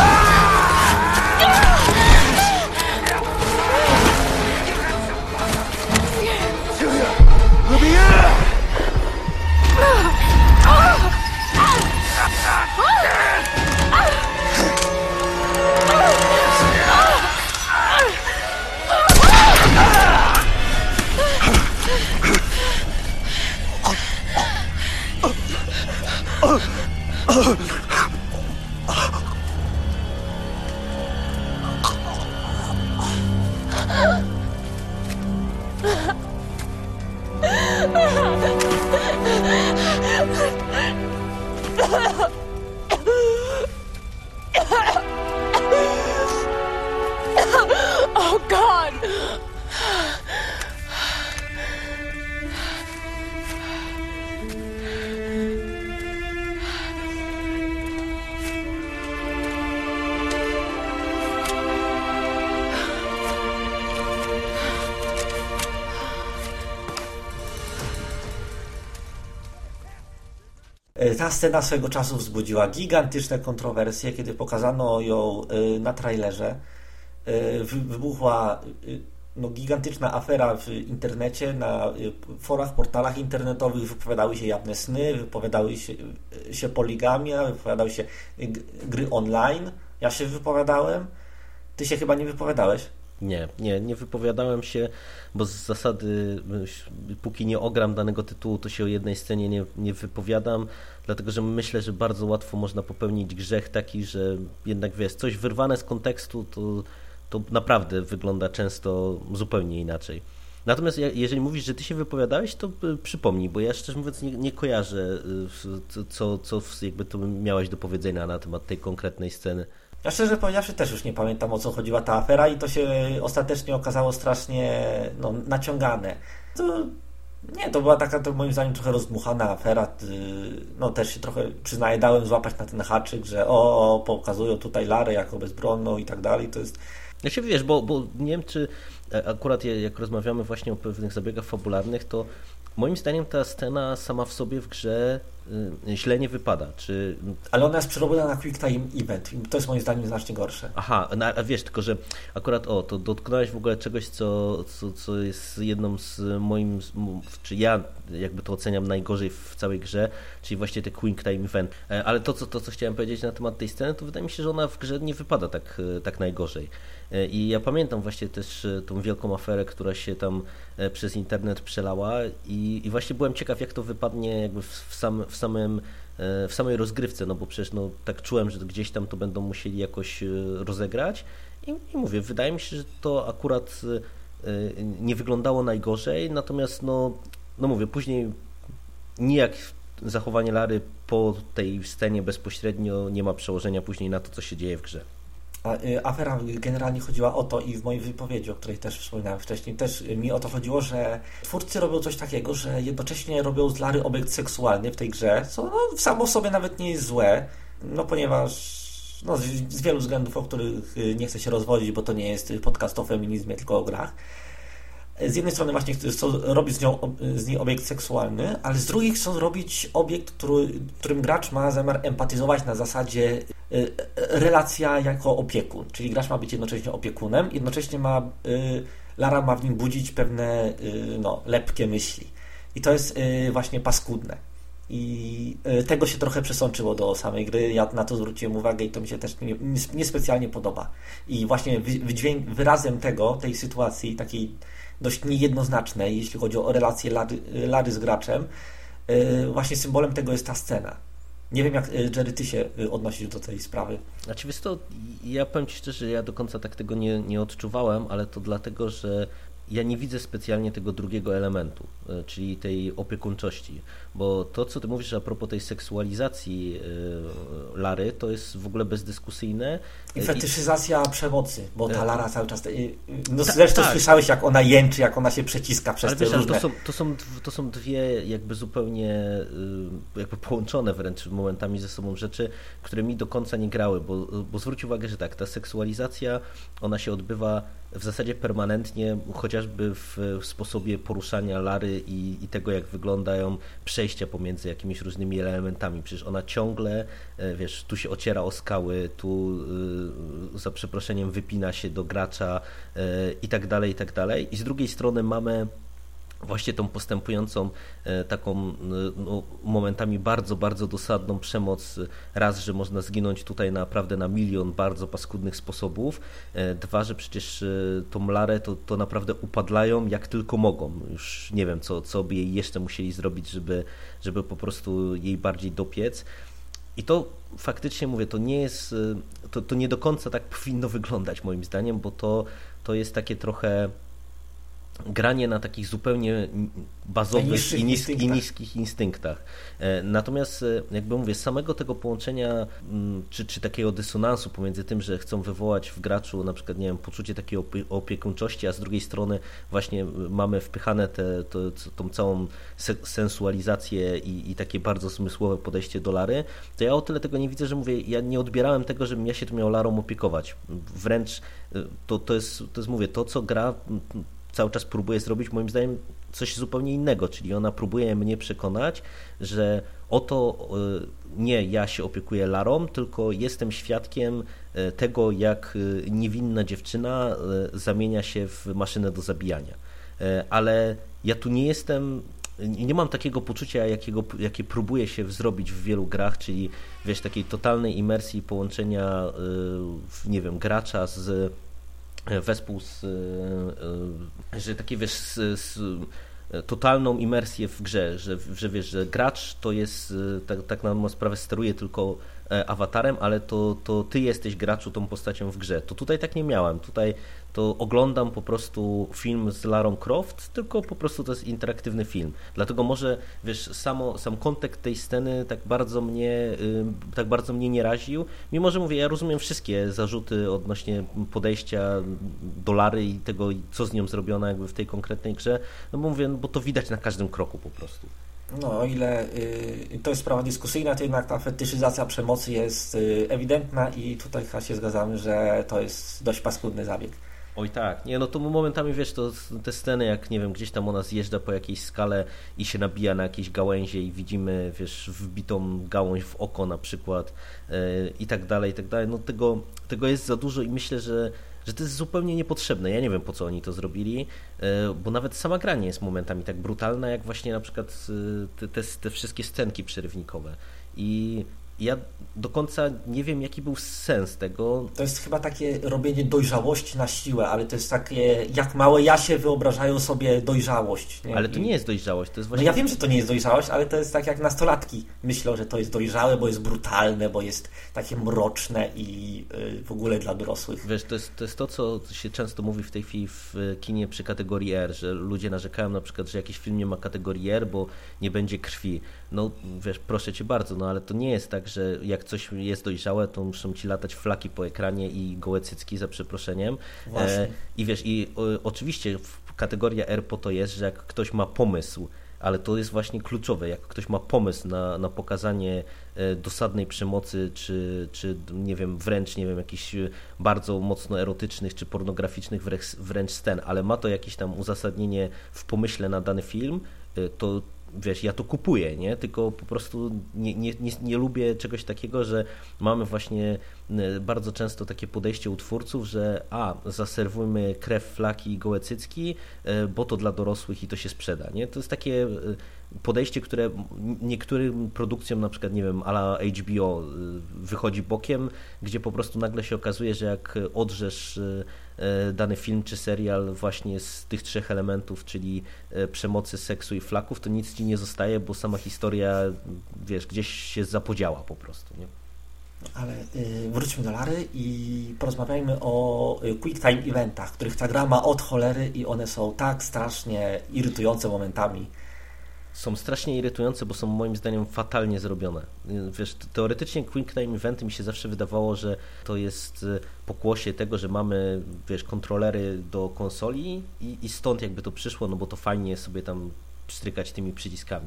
Oh God! Ta scena swego czasu wzbudziła gigantyczne kontrowersje, kiedy pokazano ją na trailerze. Wybuchła no, gigantyczna afera w internecie, na forach, portalach internetowych wypowiadały się jawne sny, wypowiadały się, się poligamia, wypowiadały się gry online. Ja się wypowiadałem. Ty się chyba nie wypowiadałeś? Nie, nie, nie wypowiadałem się, bo z zasady póki nie ogram danego tytułu, to się o jednej scenie nie, nie wypowiadam, dlatego że myślę, że bardzo łatwo można popełnić grzech taki, że jednak wiesz, coś wyrwane z kontekstu, to, to naprawdę wygląda często zupełnie inaczej. Natomiast jeżeli mówisz, że ty się wypowiadałeś, to przypomnij, bo ja szczerze mówiąc nie, nie kojarzę, co, co jakby to miałeś do powiedzenia na temat tej konkretnej sceny. Ja szczerze powiedziawszy też już nie pamiętam, o co chodziła ta afera i to się ostatecznie okazało strasznie no, naciągane. To, nie, to była taka, to moim zdaniem, trochę rozdmuchana afera. No też się trochę, przyznaję, dałem złapać na ten haczyk, że o, o pokazują tutaj Larę jako bezbronną i tak dalej. To jest... Ja się wiesz, bo, bo nie wiem, czy akurat jak rozmawiamy właśnie o pewnych zabiegach fabularnych, to moim zdaniem ta scena sama w sobie w grze źle nie wypada. Czy... Ale ona jest przerobiona na Quick Time Event i to jest moim zdaniem znacznie gorsze. Aha, no, a wiesz, tylko że akurat o, to dotknąłeś w ogóle czegoś, co, co, co jest jedną z moim, czy ja jakby to oceniam najgorzej w całej grze, czyli właśnie te Quick Time Event. Ale to co, to, co chciałem powiedzieć na temat tej sceny, to wydaje mi się, że ona w grze nie wypada tak, tak najgorzej. I ja pamiętam właśnie też tą wielką aferę, która się tam przez internet przelała i, i właśnie byłem ciekaw, jak to wypadnie jakby w, w, sam, w, samym, w samej rozgrywce, no bo przecież no, tak czułem, że gdzieś tam to będą musieli jakoś rozegrać i, i mówię, wydaje mi się, że to akurat nie wyglądało najgorzej, natomiast no, no mówię, później nijak zachowanie Lary po tej scenie bezpośrednio nie ma przełożenia później na to, co się dzieje w grze. A, y, afera generalnie chodziła o to i w mojej wypowiedzi, o której też wspominałem wcześniej, też mi o to chodziło, że twórcy robią coś takiego, że jednocześnie robią z Lary obiekt seksualny w tej grze, co no, samo w sobie nawet nie jest złe, no ponieważ no, z, z wielu względów, o których nie chcę się rozwodzić, bo to nie jest podcast o feminizmie, tylko o grach. Z jednej strony właśnie chcą robić z, nią, z niej obiekt seksualny, ale z drugiej chcą zrobić obiekt, który, którym gracz ma zamiar empatyzować na zasadzie y, relacja jako opiekun. Czyli gracz ma być jednocześnie opiekunem, jednocześnie ma y, Lara ma w nim budzić pewne y, no, lepkie myśli. I to jest y, właśnie paskudne. I y, tego się trochę przesączyło do samej gry. Ja na to zwróciłem uwagę i to mi się też nie, niespecjalnie podoba. I właśnie wydźwięk, wyrazem tego, tej sytuacji takiej dość niejednoznacznej, jeśli chodzi o relację Lary, Lary z graczem. Właśnie symbolem tego jest ta scena. Nie wiem, jak Jerry, ty się odnosisz do tej sprawy. Znaczy, wiesz to, ja powiem ci szczerze, ja do końca tak tego nie, nie odczuwałem, ale to dlatego, że ja nie widzę specjalnie tego drugiego elementu, czyli tej opiekuńczości, bo to, co ty mówisz a propos tej seksualizacji Lary, to jest w ogóle bezdyskusyjne. I fetyszyzacja I... przemocy, bo ta Lara cały czas... No Ta, zresztą tak. słyszałeś, jak ona jęczy, jak ona się przeciska przez ale te wiesz, różne... to są, to, są, to są dwie jakby zupełnie jakby połączone wręcz momentami ze sobą rzeczy, które mi do końca nie grały, bo, bo zwróć uwagę, że tak, ta seksualizacja, ona się odbywa w zasadzie permanentnie, chociażby w sposobie poruszania Lary i, i tego, jak wyglądają przejścia pomiędzy jakimiś różnymi elementami. Przecież ona ciągle, wiesz, tu się ociera o skały, tu za przeproszeniem wypina się do gracza i tak dalej, i tak dalej. I z drugiej strony mamy właśnie tą postępującą taką no, momentami bardzo, bardzo dosadną przemoc. Raz, że można zginąć tutaj naprawdę na milion bardzo paskudnych sposobów. Dwa, że przecież tą Larę to, to naprawdę upadlają jak tylko mogą. Już nie wiem, co, co by jej jeszcze musieli zrobić, żeby, żeby po prostu jej bardziej dopiec. I to faktycznie, mówię, to nie jest, to, to nie do końca tak powinno wyglądać moim zdaniem, bo to, to jest takie trochę granie na takich zupełnie bazowych i, nis i niskich instynktach. Natomiast jakby mówię, samego tego połączenia czy, czy takiego dysonansu pomiędzy tym, że chcą wywołać w graczu na przykład, nie wiem, poczucie takiej opie opiekuńczości, a z drugiej strony właśnie mamy wpychane te, to, tą całą se sensualizację i, i takie bardzo zmysłowe podejście do Lary, to ja o tyle tego nie widzę, że mówię, ja nie odbierałem tego, żebym ja się tu miał Larą opiekować. Wręcz to, to, jest, to jest, mówię, to co gra cały czas próbuje zrobić, moim zdaniem, coś zupełnie innego, czyli ona próbuje mnie przekonać, że oto nie ja się opiekuję Larą, tylko jestem świadkiem tego, jak niewinna dziewczyna zamienia się w maszynę do zabijania. Ale ja tu nie jestem, nie mam takiego poczucia, jakiego, jakie próbuje się zrobić w wielu grach, czyli wiesz, takiej totalnej imersji, połączenia, nie wiem, gracza z wespół z, że takie wiesz, z, z totalną imersję w grze, że, że wiesz, że gracz to jest, tak, tak na sprawę steruje tylko awatarem, ale to, to ty jesteś graczu tą postacią w grze. To tutaj tak nie miałem. Tutaj to oglądam po prostu film z Larą Croft, tylko po prostu to jest interaktywny film. Dlatego może, wiesz, samo, sam kontekst tej sceny tak bardzo mnie tak bardzo mnie nie raził. Mimo że mówię, ja rozumiem wszystkie zarzuty odnośnie podejścia do Lary i tego, co z nią zrobiono jakby w tej konkretnej grze, no bo mówię, bo to widać na każdym kroku po prostu. No, o ile y, to jest sprawa dyskusyjna, to jednak ta fetyszyzacja przemocy jest y, ewidentna i tutaj chyba się zgadzamy, że to jest dość paskudny zabieg. Oj tak, nie no to momentami wiesz, to te sceny jak nie wiem, gdzieś tam ona zjeżdża po jakiejś skale i się nabija na jakieś gałęzie i widzimy, wiesz, wbitą gałąź w oko na przykład yy, i tak dalej, i tak dalej, no tego, tego jest za dużo i myślę, że że to jest zupełnie niepotrzebne. Ja nie wiem, po co oni to zrobili, bo nawet sama gra nie jest momentami tak brutalna, jak właśnie na przykład te, te, te wszystkie scenki przerywnikowe. I ja do końca nie wiem, jaki był sens tego. To jest chyba takie robienie dojrzałości na siłę, ale to jest takie, jak małe jasie wyobrażają sobie dojrzałość. Nie? Ale to nie jest dojrzałość, to jest właśnie... No ja wiem, że to nie jest dojrzałość, ale to jest tak jak nastolatki myślą, że to jest dojrzałe, bo jest brutalne, bo jest takie mroczne i yy, w ogóle dla dorosłych. Wiesz, to jest, to jest to, co się często mówi w tej chwili w kinie przy kategorii R, że ludzie narzekają na przykład, że jakiś film nie ma kategorii R, bo nie będzie krwi. No wiesz, proszę cię bardzo, no ale to nie jest tak, że jak coś jest dojrzałe, to muszą ci latać flaki po ekranie i gołe cycki, za przeproszeniem. E, I wiesz, i o, oczywiście kategoria R po to jest, że jak ktoś ma pomysł, ale to jest właśnie kluczowe, jak ktoś ma pomysł na, na pokazanie dosadnej przemocy, czy, czy nie wiem, wręcz, nie wiem, jakichś bardzo mocno erotycznych, czy pornograficznych wręcz, wręcz scen, ale ma to jakieś tam uzasadnienie w pomyśle na dany film, to wiesz, ja to kupuję, nie? Tylko po prostu nie, nie, nie, nie lubię czegoś takiego, że mamy właśnie bardzo często takie podejście u twórców, że a, zaserwujmy krew, flaki i gołe cycki, bo to dla dorosłych i to się sprzeda, nie? To jest takie podejście, które niektórym produkcjom, na przykład, nie wiem, a la H B O wychodzi bokiem, gdzie po prostu nagle się okazuje, że jak odrzesz dany film czy serial właśnie z tych trzech elementów, czyli przemocy, seksu i flaków, to nic ci nie zostaje, bo sama historia, wiesz, gdzieś się zapodziała po prostu, nie? Ale y, wróćmy do Lary i porozmawiajmy o quick time eventach, których ta gra ma od cholery i one są tak strasznie irytujące momentami. Są strasznie irytujące, bo są moim zdaniem fatalnie zrobione. Wiesz, teoretycznie quick time eventy mi się zawsze wydawało, że to jest pokłosie tego, że mamy, wiesz, kontrolery do konsoli i, i stąd jakby to przyszło, no bo to fajnie sobie tam strykać tymi przyciskami.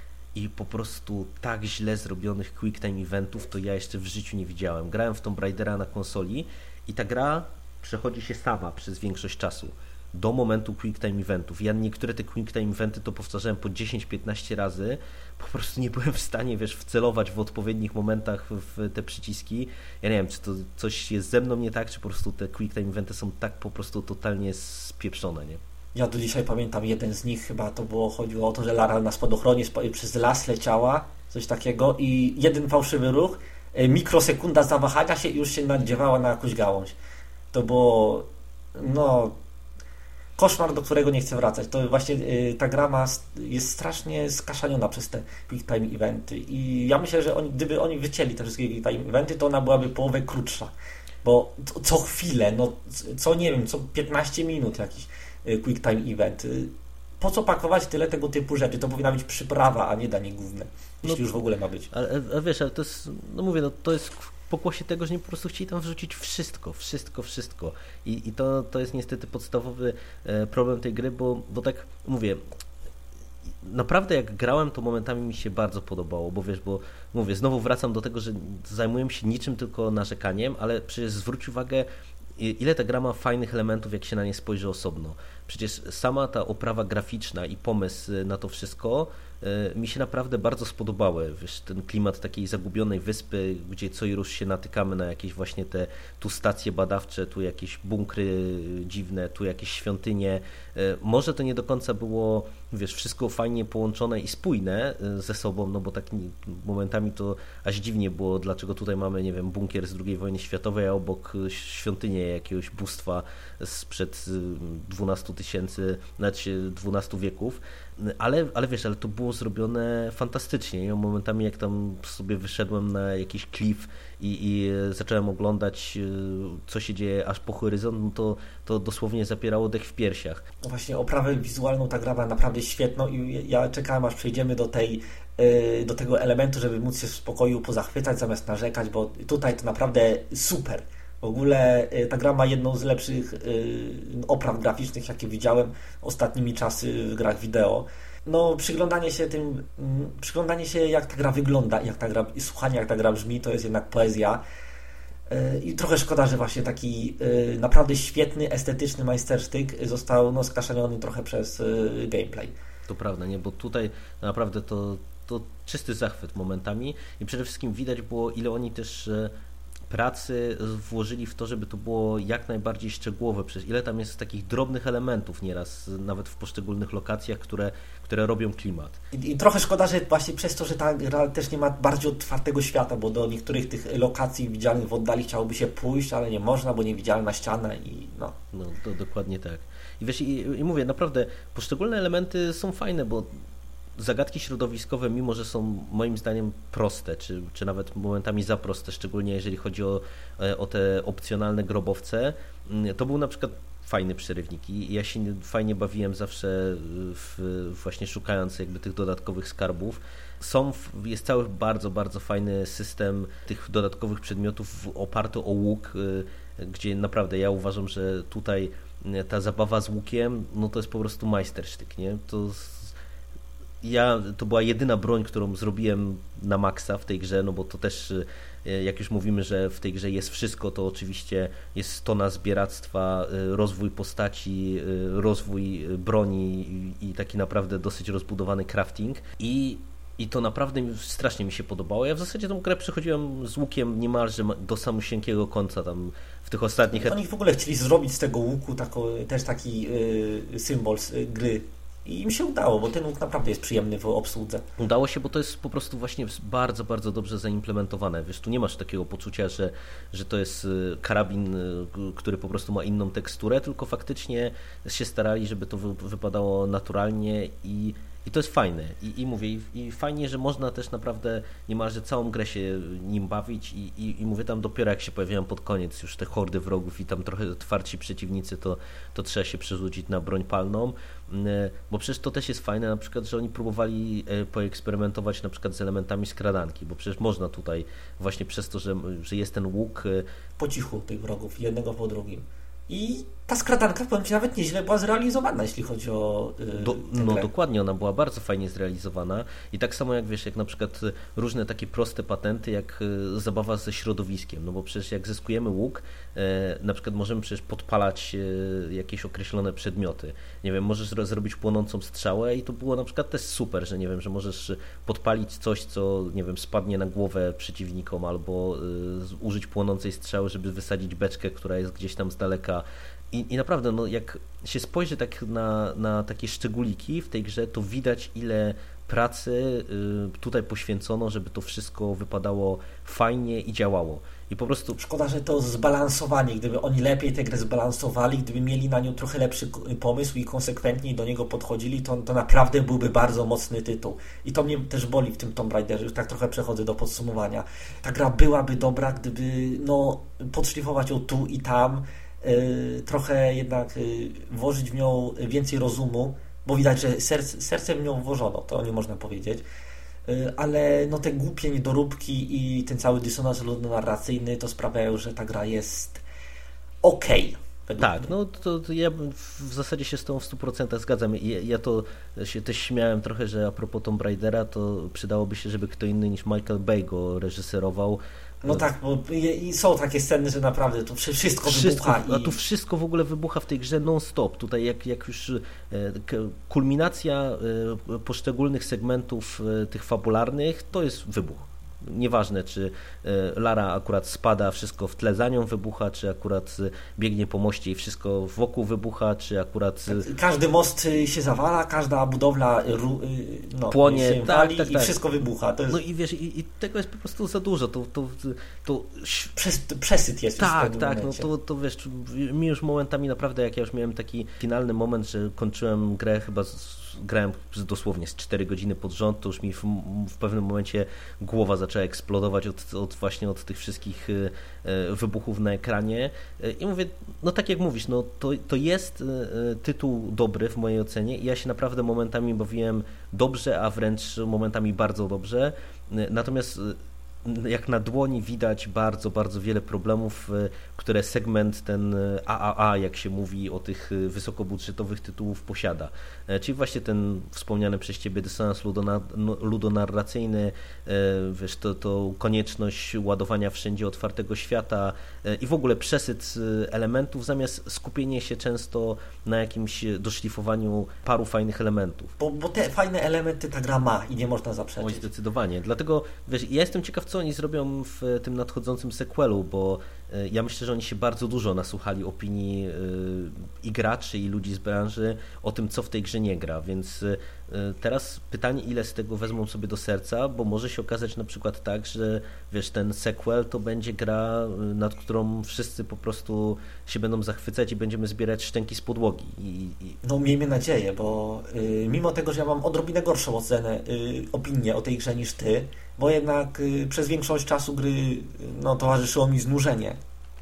I po prostu tak źle zrobionych quick time eventów to ja jeszcze w życiu nie widziałem. Grałem w Tomb Raidera na konsoli i ta gra przechodzi się sama przez większość czasu. Do momentu quick time eventów. Ja niektóre te quick time eventy to powtarzałem po dziesięć piętnaście razy. Po prostu nie byłem w stanie, wiesz, wcelować w odpowiednich momentach w te przyciski. Ja nie wiem, czy to coś jest ze mną nie tak, czy po prostu te quick time eventy są tak po prostu totalnie spieprzone, nie? Ja do dzisiaj pamiętam jeden z nich, chyba to było, chodziło o to, że Lara na spadochronie przez las leciała, coś takiego i jeden fałszywy ruch, mikrosekunda zawahania się i już się nadziewała na jakąś gałąź. To było, no... koszmar, do którego nie chcę wracać. To właśnie y, ta gra ma, jest strasznie skaszaniona przez te quick time eventy i ja myślę, że oni, gdyby oni wycięli te wszystkie quick time eventy, to ona byłaby połowę krótsza, bo co, co chwilę, no co nie wiem, co piętnaście minut jakiś y, quick time event. Y, po co pakować tyle tego typu rzeczy? To powinna być przyprawa, a nie danie główne, jeśli no, już w ogóle ma być. Ale, a wiesz, ale to jest, no mówię, no to jest pokłosie tego, że nie po prostu chcieli tam wrzucić wszystko, wszystko, wszystko. I, i to, to jest niestety podstawowy problem tej gry, bo, bo tak mówię, naprawdę jak grałem, to momentami mi się bardzo podobało, bo wiesz, bo mówię, znowu wracam do tego, że zajmuję się niczym tylko narzekaniem, ale przecież zwróć uwagę, ile ta gra ma fajnych elementów, jak się na nie spojrzy osobno. Przecież sama ta oprawa graficzna i pomysł na to wszystko mi się naprawdę bardzo spodobały. Wiesz, ten klimat takiej zagubionej wyspy, gdzie co i rusz się natykamy na jakieś właśnie te tu stacje badawcze, tu jakieś bunkry dziwne, tu jakieś świątynie. Może to nie do końca było, wiesz, wszystko fajnie połączone i spójne ze sobą, no bo tak momentami to aż dziwnie było, dlaczego tutaj mamy, nie wiem, bunkier z drugiej wojny światowej, a obok świątynię jakiegoś bóstwa sprzed dwunastu tysięcy, znaczy dwunastu wieków. Ale, ale wiesz, ale to było zrobione fantastycznie. Ja momentami jak tam sobie wyszedłem na jakiś klif i, i zacząłem oglądać, co się dzieje aż po horyzont, no to, to dosłownie zapierało dech w piersiach. No właśnie, oprawę wizualną ta gra była naprawdę świetną i ja czekałem, aż przejdziemy do tej do tego elementu, żeby móc się w spokoju pozachwycać zamiast narzekać, bo tutaj to naprawdę super. W ogóle ta gra ma jedną z lepszych opraw graficznych, jakie widziałem ostatnimi czasy w grach wideo. No, przyglądanie się tym, przyglądanie się jak ta gra wygląda, jak ta gra, i słuchanie jak ta gra brzmi, to jest jednak poezja. I trochę szkoda, że właśnie taki naprawdę świetny, estetyczny majstersztyk został no, skaszaniony trochę przez gameplay. To prawda, nie? Bo tutaj naprawdę to, to czysty zachwyt momentami i przede wszystkim widać było, ile oni też pracy włożyli w to, żeby to było jak najbardziej szczegółowe, przez ile tam jest takich drobnych elementów nieraz, nawet w poszczególnych lokacjach, które, które robią klimat. I, I trochę szkoda, że właśnie przez to, że ta gra też nie ma bardziej otwartego świata, bo do niektórych tych lokacji widzialnych w oddali chciałoby się pójść, ale nie można, bo niewidzialna ściana i no. No to dokładnie tak. I wiesz, i, i mówię, naprawdę poszczególne elementy są fajne, bo zagadki środowiskowe, mimo że są moim zdaniem proste, czy, czy nawet momentami za proste, szczególnie jeżeli chodzi o, o te opcjonalne grobowce, to był na przykład fajny przerywnik i ja się fajnie bawiłem zawsze w, właśnie szukając jakby tych dodatkowych skarbów. Są, jest cały bardzo, bardzo fajny system tych dodatkowych przedmiotów oparty o łuk, gdzie naprawdę ja uważam, że tutaj ta zabawa z łukiem, no to jest po prostu majstersztyk, nie? To ja, to była jedyna broń, którą zrobiłem na maksa w tej grze, no bo to też, jak już mówimy, że w tej grze jest wszystko, to oczywiście jest tona zbieractwa, rozwój postaci, rozwój broni i taki naprawdę dosyć rozbudowany crafting i I to naprawdę strasznie mi się podobało. Ja w zasadzie tą grę przechodziłem z łukiem niemalże do samosięgiego końca tam w tych ostatnich... Oni w ogóle chcieli zrobić z tego łuku tako, też taki yy, symbol yy, gry. I im się udało, bo ten łuk naprawdę jest przyjemny w obsłudze. Udało się, bo to jest po prostu właśnie bardzo, bardzo dobrze zaimplementowane. Wiesz, tu nie masz takiego poczucia, że, że to jest karabin, który po prostu ma inną teksturę, tylko faktycznie się starali, żeby to wypadało naturalnie i I to jest fajne. I, i mówię, i, i fajnie, że można też naprawdę niemalże całą grę się nim bawić i, i, i mówię, tam dopiero jak się pojawiają pod koniec już te hordy wrogów i tam trochę twardsi przeciwnicy, to, to trzeba się przerzucić na broń palną, bo przecież to też jest fajne, na przykład, że oni próbowali poeksperymentować na przykład z elementami skradanki, bo przecież można tutaj właśnie przez to, że, że jest ten łuk... Po cichu tych wrogów, jednego po drugim. I ta skradanka, powiem Ci, nawet nieźle była zrealizowana, jeśli chodzi o yy, Do, No dokładnie, ona była bardzo fajnie zrealizowana i tak samo jak wiesz, jak na przykład różne takie proste patenty, jak y, zabawa ze środowiskiem, no bo przecież jak zyskujemy łuk, y, na przykład możemy przecież podpalać y, jakieś określone przedmioty. Nie wiem, możesz zrobić płonącą strzałę i to było na przykład też super, że nie wiem, że możesz podpalić coś, co nie wiem, spadnie na głowę przeciwnikom albo y, użyć płonącej strzały, żeby wysadzić beczkę, która jest gdzieś tam z daleka. I, I naprawdę, no jak się spojrzy tak na, na takie szczególiki w tej grze, to widać, ile pracy y, tutaj poświęcono, żeby to wszystko wypadało fajnie i działało. I po prostu... Szkoda, że to zbalansowanie, gdyby oni lepiej tę grę zbalansowali, gdyby mieli na nią trochę lepszy pomysł i konsekwentniej do niego podchodzili, to, to naprawdę byłby bardzo mocny tytuł. I to mnie też boli w tym Tomb Raiderze, już tak trochę przechodzę do podsumowania. Ta gra byłaby dobra, gdyby no, podszlifować ją tu i tam, trochę jednak włożyć w nią więcej rozumu, bo widać, że serce, sercem w nią włożono, to nie można powiedzieć, ale no te głupie niedoróbki i ten cały dysonans ludonarracyjny to sprawiają, że ta gra jest okej. Okay. Tak, no to, to ja w zasadzie się z tą w stu procentach zgadzam. Ja, ja to się też śmiałem trochę, że a propos Tomb Raidera, to przydałoby się, żeby kto inny niż Michael Bay go reżyserował. No tak, bo i są takie sceny, że naprawdę to wszystko, wszystko wybucha. I... A tu wszystko w ogóle wybucha w tej grze non-stop. Tutaj jak, jak już kulminacja poszczególnych segmentów tych fabularnych, to jest wybuch. Nieważne, czy Lara akurat spada, wszystko w tle za nią wybucha, czy akurat biegnie po moście i wszystko wokół wybucha, czy akurat... Każdy most się zawala, każda budowla no, płonie, się tak, wali tak, i tak. wszystko wybucha. To jest... No i wiesz, i, i tego jest po prostu za dużo. To, to, to... Przes, przesyt jest. Tak, tak, momencie. no to, to wiesz, mi już momentami naprawdę, jak ja już miałem taki finalny moment, że kończyłem grę chyba z, grałem dosłownie z cztery godziny pod rząd, to już mi w, w pewnym momencie głowa zaczęła eksplodować od, od właśnie od tych wszystkich wybuchów na ekranie i mówię, no tak jak mówisz, no to, to jest tytuł dobry w mojej ocenie i ja się naprawdę momentami bawiłem dobrze, a wręcz momentami bardzo dobrze, natomiast jak na dłoni widać bardzo, bardzo wiele problemów, które segment ten A A A, jak się mówi o tych wysokobudżetowych tytułów, posiada. Czyli właśnie ten wspomniany przez Ciebie dysonans ludonarracyjny, wiesz, to, to konieczność ładowania wszędzie otwartego świata i w ogóle przesyt elementów zamiast skupienie się często na jakimś doszlifowaniu paru fajnych elementów. Bo, bo te fajne elementy ta gra ma i nie można zaprzeczyć. Oj, zdecydowanie. Dlatego, wiesz, ja jestem ciekaw, co co oni zrobią w tym nadchodzącym sequelu, bo ja myślę, że oni się bardzo dużo nasłuchali opinii i graczy, i ludzi z branży o tym, co w tej grze nie gra, więc teraz pytanie, ile z tego wezmą sobie do serca, bo może się okazać na przykład tak, że wiesz, ten sequel to będzie gra, nad którą wszyscy po prostu się będą zachwycać i będziemy zbierać szczęki z podłogi. I, i... No miejmy nadzieję, bo y, mimo tego, że ja mam odrobinę gorszą ocenę, y, opinię o tej grze niż ty, bo jednak y, przez większość czasu gry y, no, towarzyszyło mi znużenie,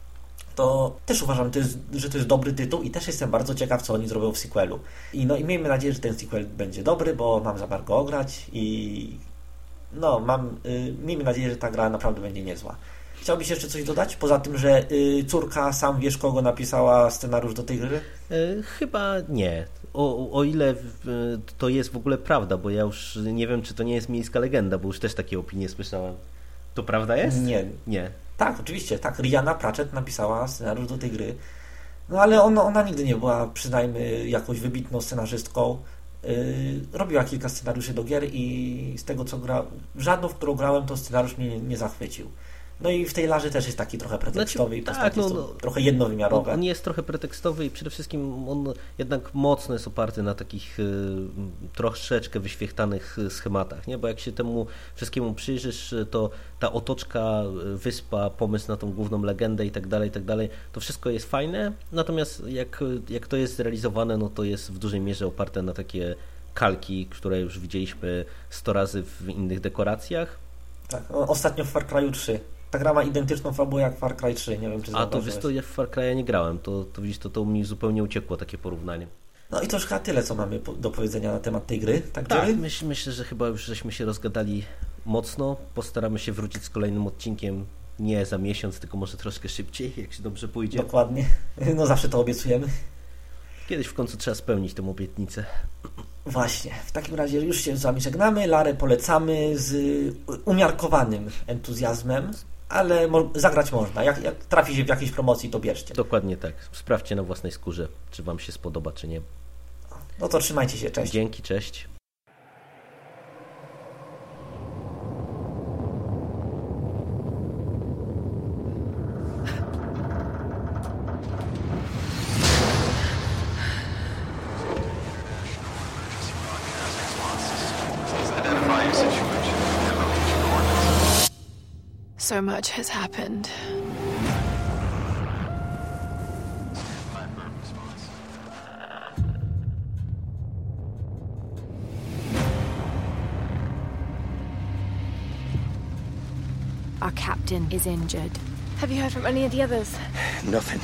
to też uważam, to jest, że to jest dobry tytuł i też jestem bardzo ciekaw, co oni zrobią w sequelu. I, no, i miejmy nadzieję, że ten sequel będzie dobry, bo mam zamiar go ograć i no, mam, y, miejmy nadzieję, że ta gra naprawdę będzie niezła. Chciałbyś jeszcze coś dodać? Poza tym, że y, córka, sam wiesz, kogo napisała scenariusz do tej gry? E, chyba nie. O, o ile to jest w ogóle prawda, bo ja już nie wiem, czy to nie jest miejska legenda, bo już też takie opinie słyszałem. To prawda jest? Nie. Nie. Tak, oczywiście, tak. Rihanna Pratchett napisała scenariusz do tej gry. No ale ona, ona nigdy nie była, przyznajmy, jakąś wybitną scenarzystką. Yy, robiła kilka scenariuszy do gier i z tego, co gra, żadną, w którą grałem, to scenariusz mnie nie, nie zachwycił. No i w tej larze też jest taki trochę pretekstowy znaczy, i postacie tak, no, są no, trochę jednowymiarowe. On, on jest trochę pretekstowy i przede wszystkim on jednak mocno jest oparty na takich y, troszeczkę wyświechtanych schematach, nie? Bo jak się temu wszystkiemu przyjrzysz, to ta otoczka, wyspa, pomysł na tą główną legendę i tak dalej, i tak dalej, to wszystko jest fajne, natomiast jak, jak to jest zrealizowane, no to jest w dużej mierze oparte na takie kalki, które już widzieliśmy sto razy w innych dekoracjach. Tak, ostatnio w Far Cry'u trzy. Ta gra ma identyczną fabułę jak Far Cry trzy, nie wiem, czy A to wiesz, zauważyłeś. to ja w Far Cry'a nie grałem, to, to widzisz, to, to mi zupełnie uciekło takie porównanie. No i to już chyba tyle, co mamy do powiedzenia na temat tej gry, tak, Tak, Jerry? myśl, myślę, że chyba już żeśmy się rozgadali mocno. Postaramy się wrócić z kolejnym odcinkiem nie za miesiąc, tylko może troszkę szybciej, jak się dobrze pójdzie. Dokładnie. No zawsze to obiecujemy. Kiedyś w końcu trzeba spełnić tę obietnicę. Właśnie. W takim razie już się z Wami żegnamy. Larę polecamy z umiarkowanym entuzjazmem, ale mo- zagrać można. Jak, jak trafi się w jakiejś promocji, to bierzcie. Dokładnie tak. Sprawdźcie na własnej skórze, czy Wam się spodoba, czy nie. No to trzymajcie się. Cześć. Dzięki, cześć. So much has happened. Our captain is injured. Have you heard from any of the others? Nothing.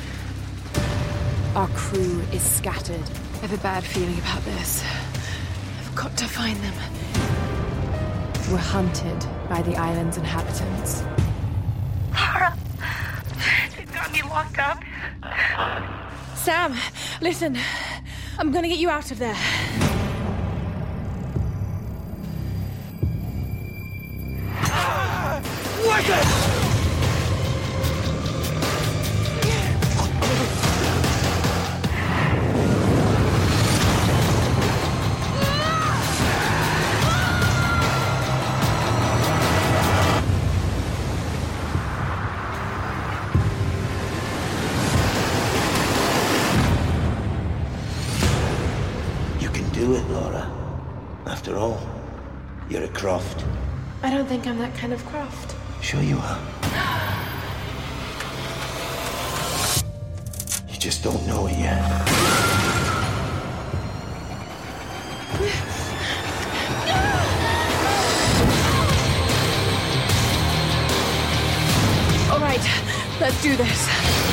Our crew is scattered. I have a bad feeling about this. I've got to find them. We're hunted by the island's inhabitants. Lara, they've got me locked up. Sam, listen. I'm gonna get you out of there. You can do it, Laura. After all, you're a Croft. I don't think I'm that kind of Croft. Sure you are. You just don't know it yet. All right, let's do this.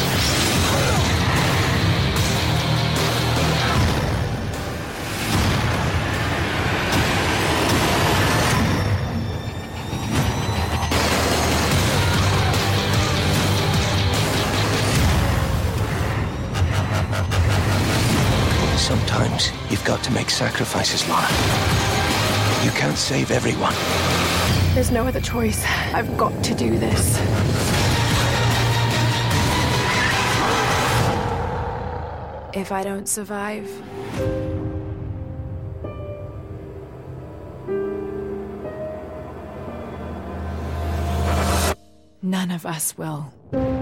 Sometimes you've got to make sacrifices, Laura. You can't save everyone. There's no other choice. I've got to do this. If I don't survive, None of us will.